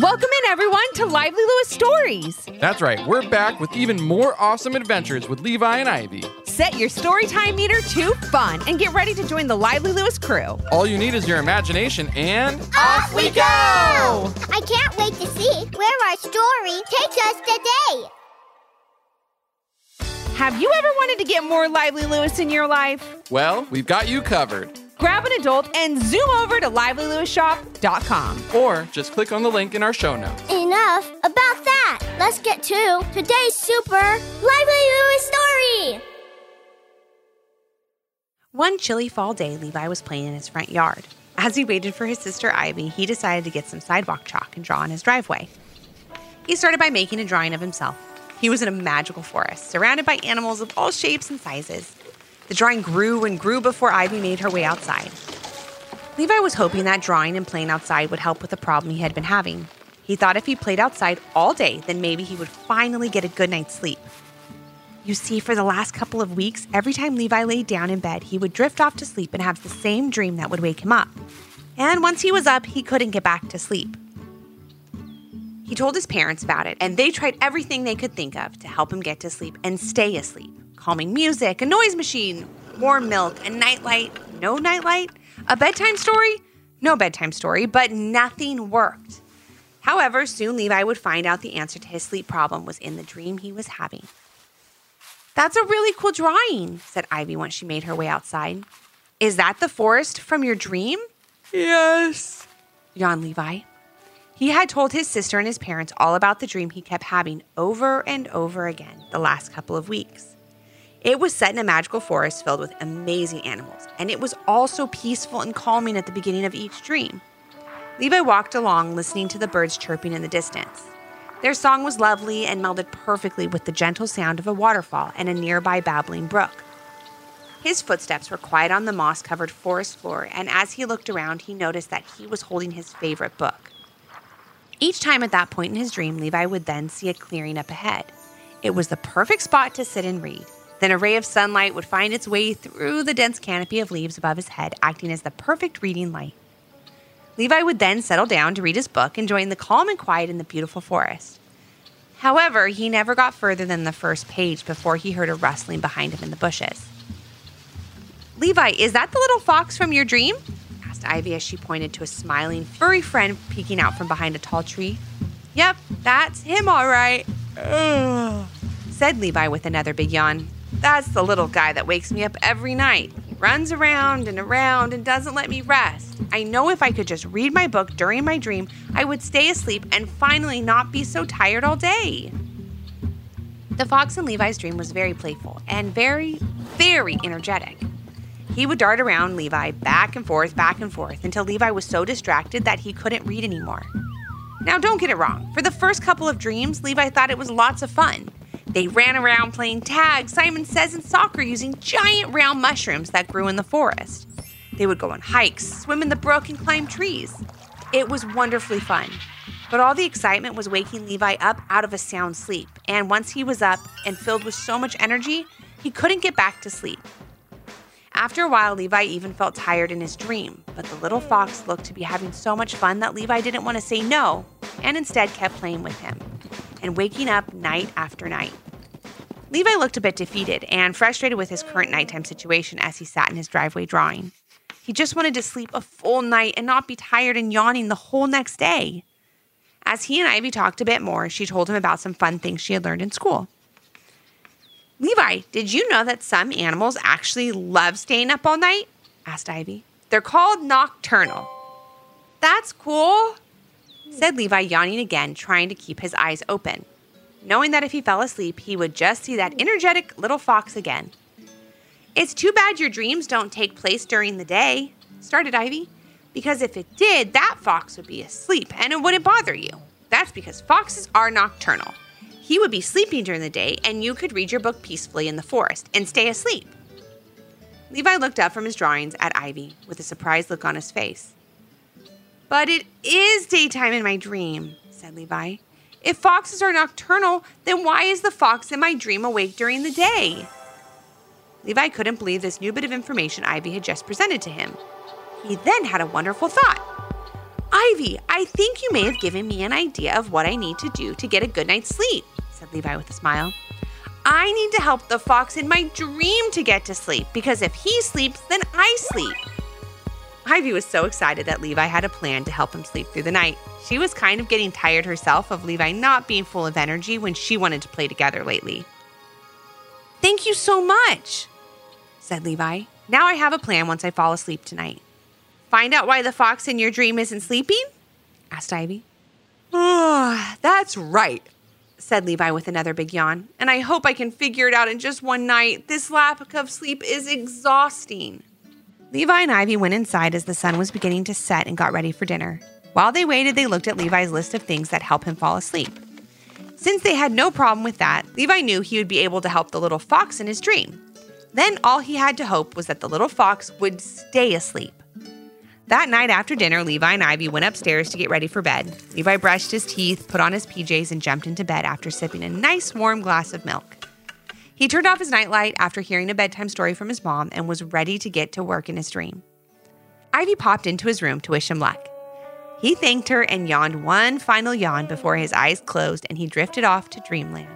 Welcome in, everyone, to Lively Lewis Stories. That's right, we're back with even more awesome adventures with Levi and Ivy. Set your storytime meter to fun and get ready to join the Lively Lewis crew. All you need is your imagination and... Off we go! I can't wait to see where our story takes us today. Have you ever wanted to get more Lively Lewis in your life? Well, we've got you covered. Grab an adult and zoom over to livelylewisshop.com. Or just click on the link in our show notes. Enough about that. Let's get to today's super Lively Lewis story. One chilly fall day, Levi was playing in his front yard. As he waited for his sister Ivy, he decided to get some sidewalk chalk and draw on his driveway. He started by making a drawing of himself. He was in a magical forest, surrounded by animals of all shapes and sizes. The drawing grew and grew before Ivy made her way outside. Levi was hoping that drawing and playing outside would help with the problem he had been having. He thought if he played outside all day, then maybe he would finally get a good night's sleep. You see, for the last couple of weeks, every time Levi laid down in bed, he would drift off to sleep and have the same dream that would wake him up. And once he was up, he couldn't get back to sleep. He told his parents about it, and they tried everything they could think of to help him get to sleep and stay asleep. Calming music, a noise machine, warm milk, a nightlight, no nightlight, a bedtime story, no bedtime story, but nothing worked. However, soon Levi would find out the answer to his sleep problem was in the dream he was having. "That's a really cool drawing," said Ivy once she made her way outside. "Is that the forest from your dream?" Yes, yawned Levi. He had told his sister and his parents all about the dream he kept having over and over again the last couple of weeks. It was set in a magical forest filled with amazing animals, and it was all so peaceful and calming at the beginning of each dream. Levi walked along, listening to the birds chirping in the distance. Their song was lovely and melded perfectly with the gentle sound of a waterfall and a nearby babbling brook. His footsteps were quiet on the moss-covered forest floor, and as he looked around, he noticed that he was holding his favorite book. Each time at that point in his dream, Levi would then see a clearing up ahead. It was the perfect spot to sit and read. Then a ray of sunlight would find its way through the dense canopy of leaves above his head, acting as the perfect reading light. Levi would then settle down to read his book, enjoying the calm and quiet in the beautiful forest. However, he never got further than the first page before he heard a rustling behind him in the bushes. "Levi, is that the little fox from your dream?" asked Ivy as she pointed to a smiling, furry friend peeking out from behind a tall tree. "Yep, that's him all right," said Levi with another big yawn. "That's the little guy that wakes me up every night. He runs around and doesn't let me rest. I know if I could just read my book during my dream, I would stay asleep and finally not be so tired all day." The fox in Levi's dream was very playful and very, very energetic. He would dart around Levi back and forth until Levi was so distracted that he couldn't read anymore. Now, don't get it wrong. For the first couple of dreams, Levi thought it was lots of fun. They ran around playing tag, Simon Says, and soccer using giant round mushrooms that grew in the forest. They would go on hikes, swim in the brook, and climb trees. It was wonderfully fun. But all the excitement was waking Levi up out of a sound sleep. And once he was up and filled with so much energy, he couldn't get back to sleep. After a while, Levi even felt tired in his dream. But the little fox looked to be having so much fun that Levi didn't want to say no, and instead kept playing with him and waking up night after night. Levi looked a bit defeated and frustrated with his current nighttime situation as he sat in his driveway drawing. He just wanted to sleep a full night and not be tired and yawning the whole next day. As he and Ivy talked a bit more, she told him about some fun things she had learned in school. "Levi, did you know that some animals actually love staying up all night?" asked Ivy. "They're called nocturnal." "That's cool," said Levi, yawning again, trying to keep his eyes open, knowing that if he fell asleep, he would just see that energetic little fox again. "It's too bad your dreams don't take place during the day," started Ivy, "because if it did, that fox would be asleep and it wouldn't bother you. That's because foxes are nocturnal. He would be sleeping during the day and you could read your book peacefully in the forest and stay asleep." Levi looked up from his drawings at Ivy with a surprised look on his face. "But it is daytime in my dream," said Levi. "If foxes are nocturnal, then why is the fox in my dream awake during the day?" Levi couldn't believe this new bit of information Ivy had just presented to him. He then had a wonderful thought. Ivy, I think you may have given me an idea of what I need to do to get a good night's sleep, said Levi with a smile. I need to help the fox in my dream to get to sleep, because if he sleeps, then I sleep. Ivy was so excited that Levi had a plan to help him sleep through the night. She was kind of getting tired herself of Levi not being full of energy when she wanted to play together lately. Thank you so much, said Levi. Now I have a plan once I fall asleep tonight. Find out why the fox in your dream isn't sleeping? Asked Ivy. Oh, that's right, said Levi with another big yawn. And I hope I can figure it out in just one night. This lack of sleep is exhausting. Levi and Ivy went inside as the sun was beginning to set and got ready for dinner. While they waited, they looked at Levi's list of things that help him fall asleep. Since they had no problem with that, Levi knew he would be able to help the little fox in his dream. Then all he had to hope was that the little fox would stay asleep. That night after dinner, Levi and Ivy went upstairs to get ready for bed. Levi brushed his teeth, put on his PJs, and jumped into bed after sipping a nice warm glass of milk. He turned off his nightlight after hearing a bedtime story from his mom and was ready to get to work in his dream. Ivy popped into his room to wish him luck. He thanked her and yawned one final yawn before his eyes closed and he drifted off to dreamland.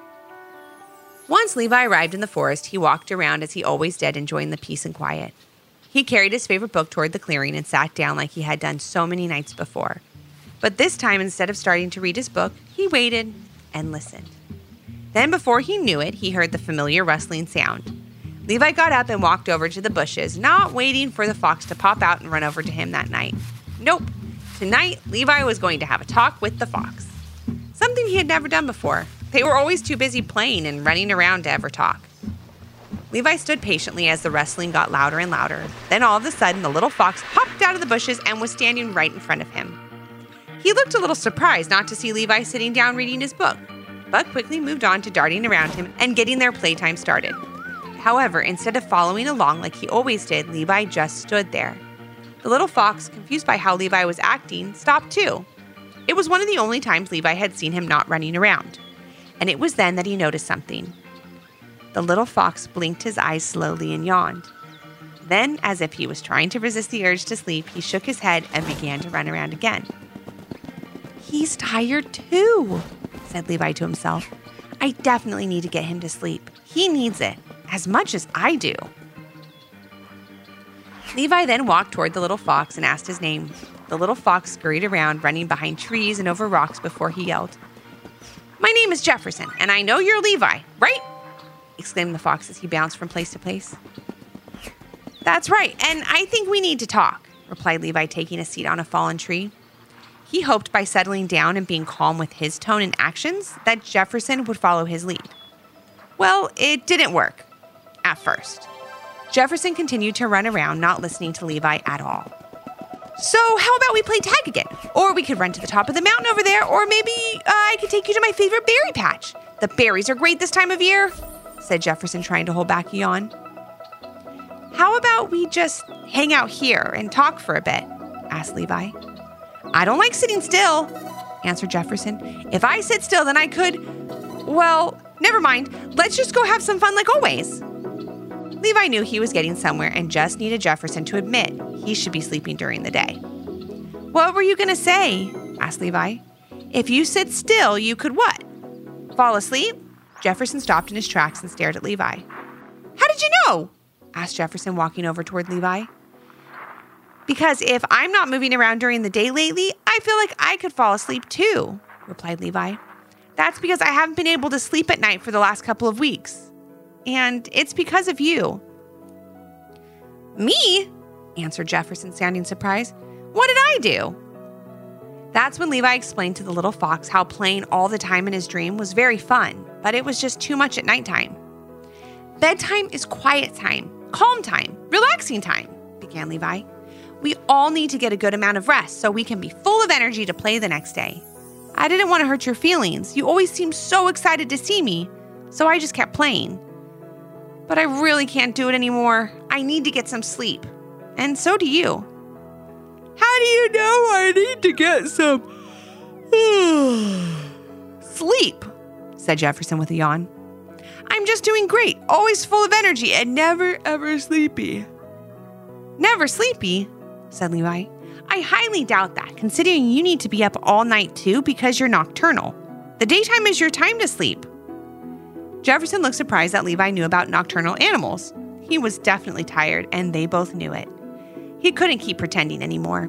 Once Levi arrived in the forest, he walked around as he always did, enjoying the peace and quiet. He carried his favorite book toward the clearing and sat down like he had done so many nights before. But this time, instead of starting to read his book, he waited and listened. Then before he knew it, he heard the familiar rustling sound. Levi got up and walked over to the bushes, not waiting for the fox to pop out and run over to him that night. Nope. Tonight, Levi was going to have a talk with the fox. Something he had never done before. They were always too busy playing and running around to ever talk. Levi stood patiently as the rustling got louder and louder. Then all of a sudden, the little fox hopped out of the bushes and was standing right in front of him. He looked a little surprised not to see Levi sitting down reading his book, but quickly moved on to darting around him and getting their playtime started. However, instead of following along like he always did, Levi just stood there. The little fox, confused by how Levi was acting, stopped too. It was one of the only times Levi had seen him not running around. And it was then that he noticed something. The little fox blinked his eyes slowly and yawned. Then, as if he was trying to resist the urge to sleep, he shook his head and began to run around again. He's tired too, said Levi to himself. I definitely need to get him to sleep. He needs it, as much as I do. Levi then walked toward the little fox and asked his name. The little fox scurried around, running behind trees and over rocks before he yelled. My name is Jefferson, and I know you're Levi, right? Exclaimed the fox as he bounced from place to place. That's right, and I think we need to talk, replied Levi, taking a seat on a fallen tree. He hoped by settling down and being calm with his tone and actions that Jefferson would follow his lead. Well, it didn't work. At first. Jefferson continued to run around, not listening to Levi at all. So how about we play tag again? Or we could run to the top of the mountain over there, or maybe I could take you to my favorite berry patch. The berries are great this time of year, said Jefferson, trying to hold back a yawn. How about we just hang out here and talk for a bit? Asked Levi. I don't like sitting still, answered Jefferson. If I sit still, then I could, well, never mind. Let's just go have some fun like always. Levi knew he was getting somewhere and just needed Jefferson to admit he should be sleeping during the day. What were you going to say? Asked Levi. If you sit still, you could what? Fall asleep? Jefferson stopped in his tracks and stared at Levi. How did you know? Asked Jefferson, walking over toward Levi. Because if I'm not moving around during the day lately, I feel like I could fall asleep too, replied Levi. That's because I haven't been able to sleep at night for the last couple of weeks. And it's because of you. Me? Answered Jefferson, sounding surprised. What did I do? That's when Levi explained to the little fox how playing all the time in his dream was very fun, but it was just too much at nighttime. Bedtime is quiet time, calm time, relaxing time, began Levi. We all need to get a good amount of rest so we can be full of energy to play the next day. I didn't want to hurt your feelings. You always seemed so excited to see me, so I just kept playing. But I really can't do it anymore. I need to get some sleep. And so do you. How do you know I need to get some sleep? Said Jefferson with a yawn. I'm just doing great, always full of energy and never ever sleepy. Never sleepy? Said Levi. I highly doubt that, considering you need to be up all night too because you're nocturnal. The daytime is your time to sleep. Jefferson looked surprised that Levi knew about nocturnal animals. He was definitely tired, and they both knew it. He couldn't keep pretending anymore.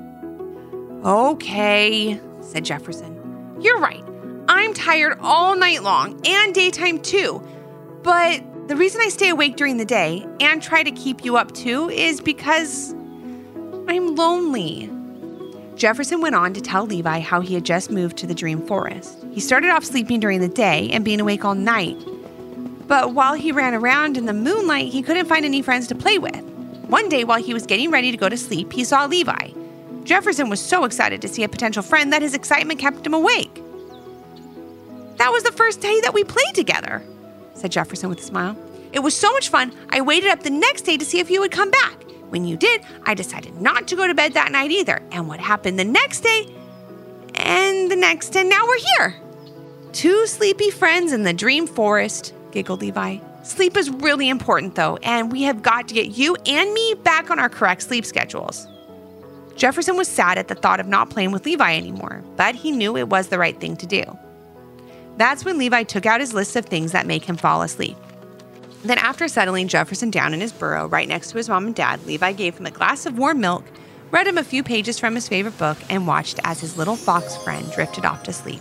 Okay, said Jefferson. You're right. I'm tired all night long and daytime too. But the reason I stay awake during the day and try to keep you up too is because I'm lonely. Jefferson went on to tell Levi how he had just moved to the Dream Forest. He started off sleeping during the day and being awake all night. But while he ran around in the moonlight, he couldn't find any friends to play with. One day, while he was getting ready to go to sleep, he saw Levi. Jefferson was so excited to see a potential friend that his excitement kept him awake. That was the first day that we played together, said Jefferson with a smile. It was so much fun, I waited up the next day to see if you would come back. When you did, I decided not to go to bed that night either. And what happened the next day, and the next, and now we're here. 2 sleepy friends in the Dream Forest, giggled Levi. Sleep is really important though, and we have got to get you and me back on our correct sleep schedules. Jefferson was sad at the thought of not playing with Levi anymore, but he knew it was the right thing to do. That's when Levi took out his list of things that make him fall asleep. Then after settling Jefferson down in his burrow right next to his mom and dad, Levi gave him a glass of warm milk, read him a few pages from his favorite book, and watched as his little fox friend drifted off to sleep.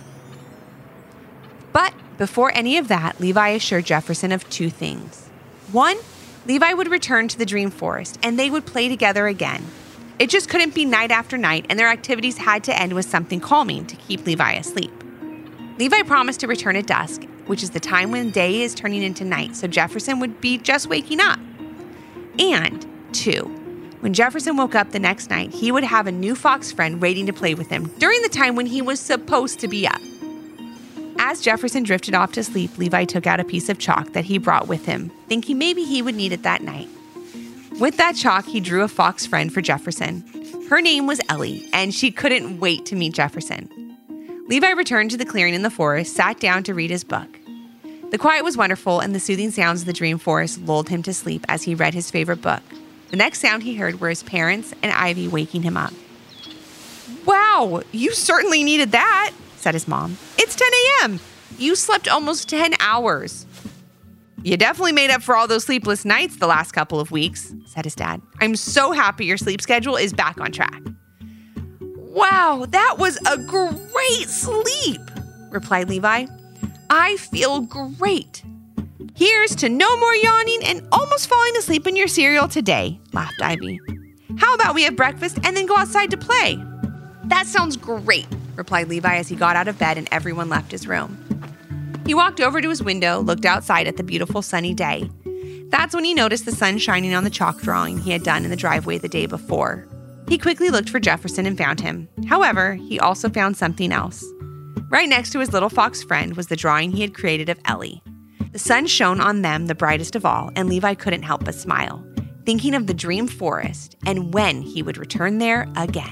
But before any of that, Levi assured Jefferson of 2 things. 1, Levi would return to the Dream Forest, and they would play together again. It just couldn't be night after night, and their activities had to end with something calming to keep Levi asleep. Levi promised to return at dusk, which is the time when day is turning into night, so Jefferson would be just waking up. And 2, when Jefferson woke up the next night, he would have a new fox friend waiting to play with him during the time when he was supposed to be up. As Jefferson drifted off to sleep, Levi took out a piece of chalk that he brought with him, thinking maybe he would need it that night. With that chalk, he drew a fox friend for Jefferson. Her name was Ellie, and she couldn't wait to meet Jefferson. Levi returned to the clearing in the forest, sat down to read his book. The quiet was wonderful, and the soothing sounds of the Dream Forest lulled him to sleep as he read his favorite book. The next sound he heard were his parents and Ivy waking him up. "Wow, you certainly needed that," said his mom. "It's 10 a.m. You slept almost 10 hours. "You definitely made up for all those sleepless nights the last couple of weeks," said his dad. "I'm so happy your sleep schedule is back on track." "Wow, that was a great sleep," replied Levi. "I feel great. Here's to no more yawning and almost falling asleep in your cereal today," laughed Ivy. "How about we have breakfast and then go outside to play?" "That sounds great," replied Levi as he got out of bed and everyone left his room. He walked over to his window, looked outside at the beautiful sunny day. That's when he noticed the sun shining on the chalk drawing he had done in the driveway the day before. He quickly looked for Jefferson and found him. However, he also found something else. Right next to his little fox friend was the drawing he had created of Ellie. The sun shone on them the brightest of all, and Levi couldn't help but smile, thinking of the Dream Forest and when he would return there again.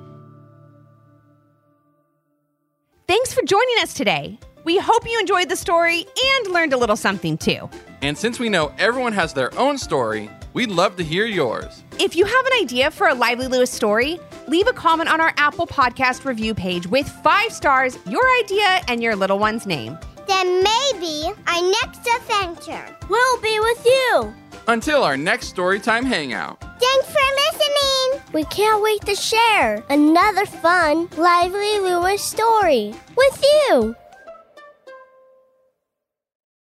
Thanks for joining us today. We hope you enjoyed the story and learned a little something too. And since we know everyone has their own story, we'd love to hear yours. If you have an idea for a Lively Lewis story, leave a comment on our Apple Podcast review page with 5 stars, your idea, and your little one's name. Then maybe our next adventure will be with you. Until our next Storytime Hangout. Thanks for listening. We can't wait to share another fun Lively Lewis story with you.